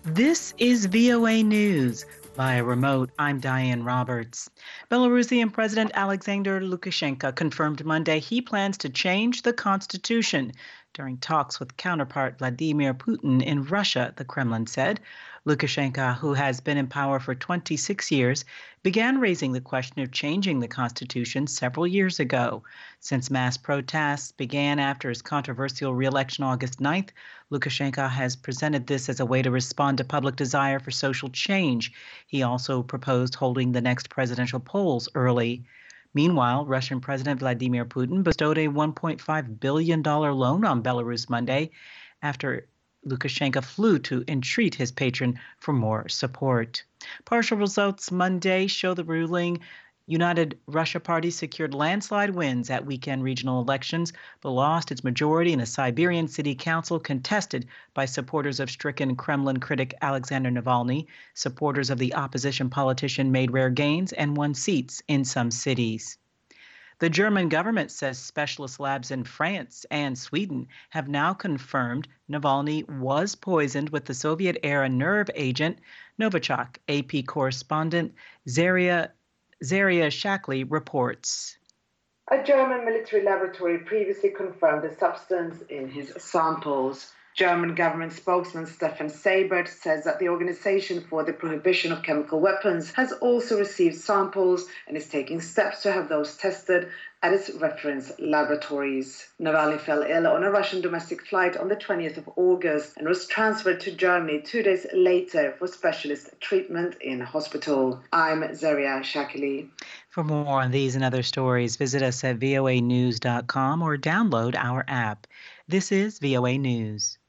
This is VOA News. Via remote, I'm Diane Roberts. Belarusian President Alexander Lukashenko confirmed Monday he plans to change the constitution during talks with counterpart Vladimir Putin in Russia, the Kremlin said. Lukashenko, who has been in power for 26 years, began raising the question of changing the constitution several years ago. Since mass protests began after his controversial re-election August 9th, Lukashenko has presented this as a way to respond to public desire for social change. He also proposed holding the next presidential polls early. Meanwhile, Russian President Vladimir Putin bestowed a $1.5 billion loan on Belarus Monday after Lukashenko flew to entreat his patron for more support. Partial results Monday show the ruling United Russia Party secured landslide wins at weekend regional elections, but lost its majority in a Siberian city council contested by supporters of stricken Kremlin critic Alexander Navalny. Supporters of the opposition politician made rare gains and won seats in some cities. The German government says specialist labs in France and Sweden have now confirmed Navalny was poisoned with the Soviet-era nerve agent Novichok. AP correspondent Zaria Shackley reports. A German military laboratory previously confirmed the substance in his samples. German government spokesman Stefan Seibert says that the Organization for the Prohibition of Chemical Weapons has also received samples and is taking steps to have those tested at its reference laboratories. Navalny fell ill on a Russian domestic flight on the 20th of August and was transferred to Germany 2 days later for specialist treatment in hospital. I'm Zaria Shakili. For more on these and other stories, visit us at voanews.com or download our app. This is VOA News.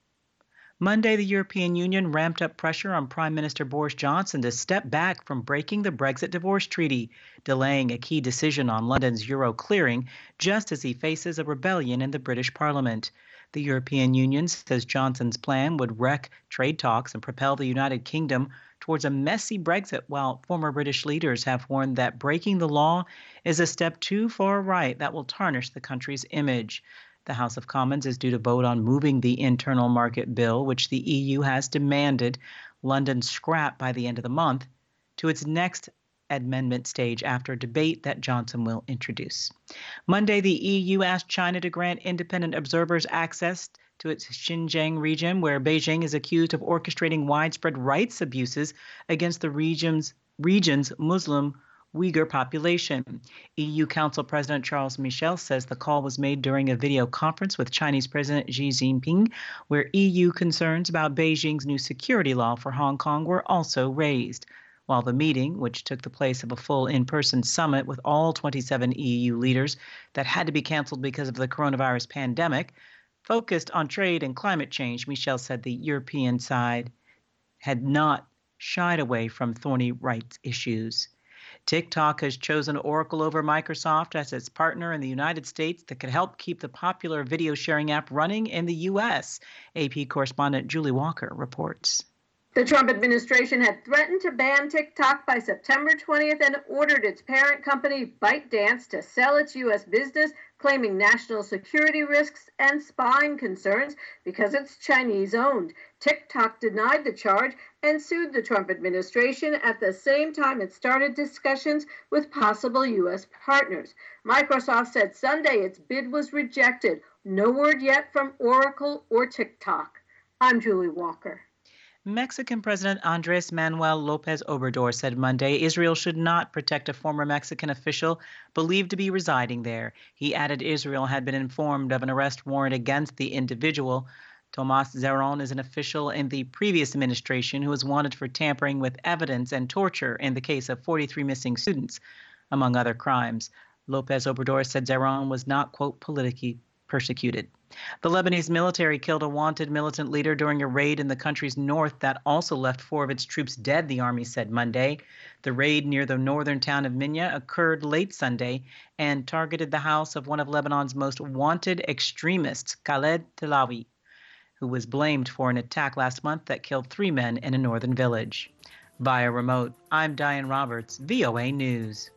Monday, the European Union ramped up pressure on Prime Minister Boris Johnson to step back from breaking the Brexit divorce treaty, delaying a key decision on London's euro clearing just as he faces a rebellion in the British Parliament. The European Union says Johnson's plan would wreck trade talks and propel the United Kingdom towards a messy Brexit, while former British leaders have warned that breaking the law is a step too far right that will tarnish the country's image. The House of Commons is due to vote on moving the internal market bill, which the EU has demanded London scrap by the end of the month, to its next amendment stage after a debate that Johnson will introduce. Monday, the EU asked China to grant independent observers access to its Xinjiang region, where Beijing is accused of orchestrating widespread rights abuses against the region's Muslim Uyghur population. EU Council President Charles Michel says the call was made during a video conference with Chinese President Xi Jinping, where EU concerns about Beijing's new security law for Hong Kong were also raised. While the meeting, which took the place of a full in-person summit with all 27 EU leaders that had to be canceled because of the coronavirus pandemic, focused on trade and climate change, Michel said the European side had not shied away from thorny rights issues. TikTok has chosen Oracle over Microsoft as its partner in the United States that could help keep the popular video sharing app running in the U.S. AP correspondent Julie Walker reports. The Trump administration had threatened to ban TikTok by September 20th and ordered its parent company, ByteDance, to sell its U.S. business, claiming national security risks and spying concerns because it's Chinese-owned. TikTok denied the charge and sued the Trump administration at the same time it started discussions with possible U.S. partners. Microsoft said Sunday its bid was rejected. No word yet from Oracle or TikTok. I'm Julie Walker. Mexican President Andrés Manuel López Obrador said Monday Israel should not protect a former Mexican official believed to be residing there. He added Israel had been informed of an arrest warrant against the individual. Tomás Zerón is an official in the previous administration who was wanted for tampering with evidence and torture in the case of 43 missing students, among other crimes. López Obrador said Zerón was not, quote, politically persecuted. The Lebanese military killed a wanted militant leader during a raid in the country's north that also left 4 of its troops dead, the army said Monday. The raid near the northern town of Minya occurred late Sunday and targeted the house of one of Lebanon's most wanted extremists, Khaled Talawi, who was blamed for an attack last month that killed 3 men in a northern village. Via remote, I'm Diane Roberts, VOA News.